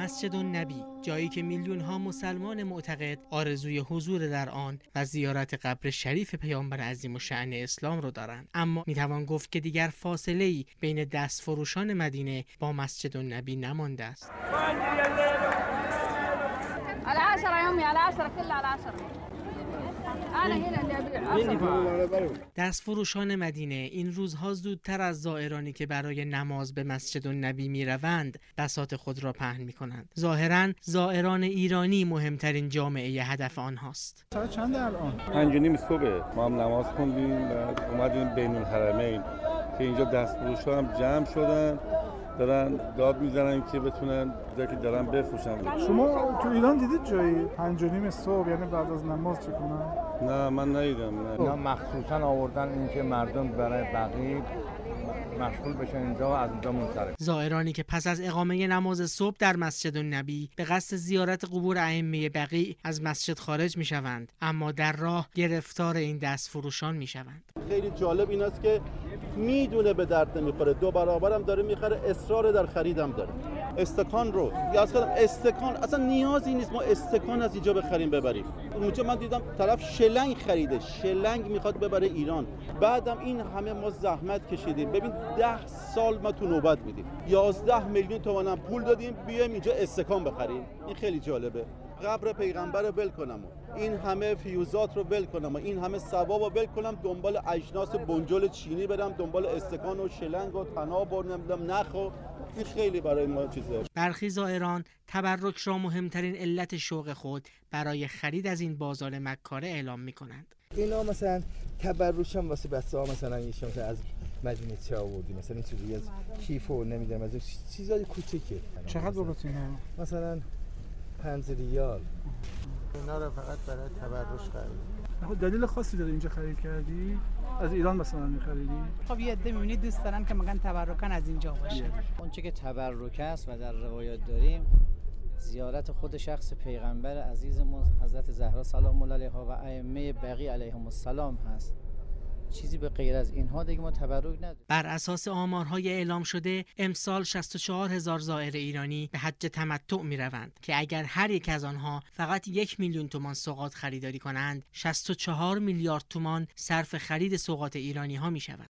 مسجد النبی، جایی که میلیون ها مسلمان معتقد آرزوی حضور در آن و زیارت قبر شریف پیامبر عظیم الشأن اسلام رو دارند، اما میتوان گفت که دیگر فاصله‌ای بین دستفروشان مدینه با مسجد النبی نمانده است. دستفروشان مدینه این روزها زودتر از زائرانی که برای نماز به مسجد النبی میروند بساط خود را پهن میکنند. ظاهراً زائران ایرانی مهمترین جامعه هدف آنهاست. ساعت چنده الان؟ 5:30 صبح ما هم نماز خوندیم و اومدیم بین الحرمین که اینجا دستفروشان هم جمع شدن، دارن داد میزنن که بتونن جایی که دارن بفروشن. شما تو ایران دیدید جایی 5:30 صبح یعنی بعد از نماز چه کنن؟ نه من ندیدم. نه اینا مخصوصا آوردن اینکه مردم برای بقیه مشغول بشن اینجا و از اونجا منصرف. زائرانی که پس از اقامه نماز صبح در مسجد النبی به قصد زیارت قبور ائمه بقیع از مسجد خارج میشوند، اما در راه گرفتار این دستفروشان میشوند. خیلی جالب این است که میدونه به درد نمیخوره، 2 برابرم داره میخره، اصرار در خریدم داره. استکان رو یا استکان اصلا نیازی نیست ما استکان از اینجا بخریم ببریم. اونجا من دیدم طرف شلنگ خریده، شلنگ میخواد ببره ایران. بعدم این همه ما زحمت کشیدیم، ببین 10 سال ما تو نوبت میدیم، 11 میلیون تومان پول دادیم بیایم اینجا استکان بخریم. این خیلی جالبه. قبر پیغمبر رو ول کنم و این همه فیوزات رو ول کنم و این همه ثواب رو ول کنم، دنبال اجناس بنجل چینی برم، دنبال استکان و شلنگ و طناب و نمیدونم نخ و این خیلی برای ما چیزه. برخی زائران تبرک را مهمترین علت شوق خود برای خرید از این بازار مکاره اعلام می‌کنند. اینا مثلا تبرک هم واسه بچه‌ها مثلا یه شمس از مدینه چه آوردی، مثلا این چیزی از کیف و نمیدونم از چیزای کوچیکه. چقدر بابت اینا؟ مثلا 5 ریال. اینا رو فقط برای تبرک خرید. دلیل خاصی داره اینجا خرید کردی؟ از ایران مثلا می‌خریدی؟ خب یه عده می‌بینید دوست دارن که مگن تبرکاً از اینجا باشه. اون چه که تبرک است و در روایات داریم زیارت خود شخص پیغمبر عزیزمون حضرت زهرا سلام الله علیها و ائمه بقیع علیهم السلام هست. چیزی به غیر از اینها دیگه ما تبرک نداریم. بر اساس آمارهای اعلام شده امسال 64,000 زائر ایرانی به حج تمتع می‌روند که اگر هر یک از آنها فقط 1 میلیون تومان سوغات خریداری کنند 64 میلیارد تومان صرف خرید سوغات ایرانی‌ها می‌شود.